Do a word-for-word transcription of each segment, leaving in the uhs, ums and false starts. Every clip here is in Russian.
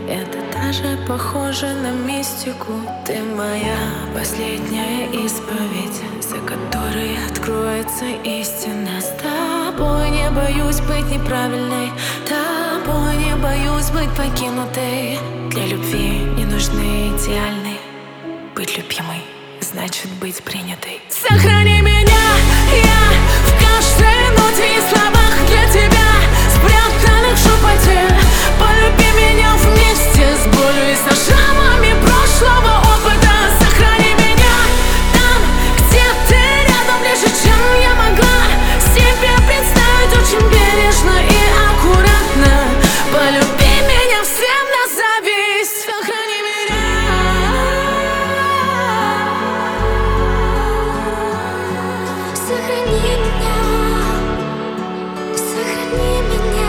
Это даже похоже на мистику. Ты моя последняя исповедь, за которой откроется истина. С тобой не боюсь быть неправильной, тобой не боюсь быть покинутой. Для любви не нужны идеальной. Быть любимой значит быть принятой. Сохрани меня, я в каждой ноте и словах для тебя, спрятанных в шепоте. Полюби меня вместе с болью и со шрамами прошлого опыта. Сохрани меня там, где ты рядом, ближе, чем я могла себе представить, очень бережно и аккуратно. Полюби меня всем на зависть. Сохрани меня. Сохрани меня, сохрани меня.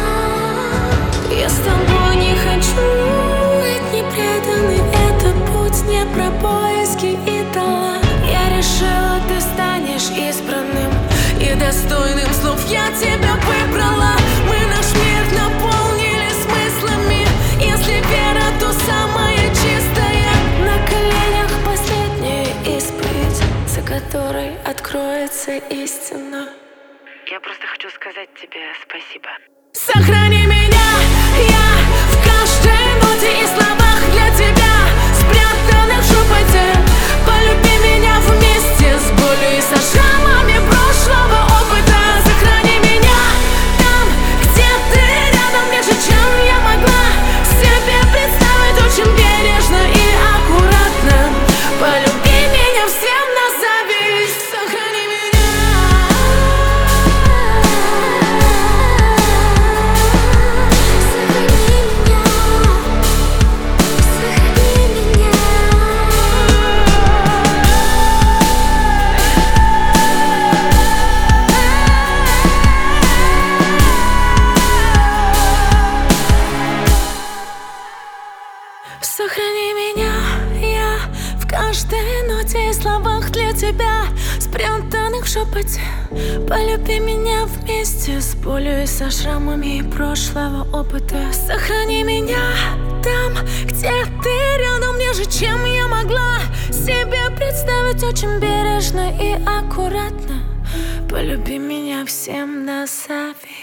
Я с тобой не хочу быть непреданной. Это путь не про поиски идола. Я решила, ты станешь избранным и достойным слов. Я тебя выбрала. Мы наш мир наполнили смыслами. Если вера, то самая чистая. На коленях последняя исповедь, за которой откроется истина. Я просто хочу сказать тебе спасибо. Сохрани меня, я в каждой ноте и словах для тебя, спрятанных в шепоте. Полюби меня вместе с болью и со шрамами прошлого опыта. Сохрани меня там, где ты рядом, ближе, чем я могла себе представить, очень бережно и аккуратно. Полюби меня всем на зависть. Сохрани меня. Сохрани меня, я в каждой ноте и словах для тебя, спрятанных в шепоте. Полюби меня вместе с болью и со шрамами прошлого опыта. Сохрани меня там, где ты рядом, ближе, чем я могла себе представить, очень бережно и аккуратно. Полюби меня всем на зависть.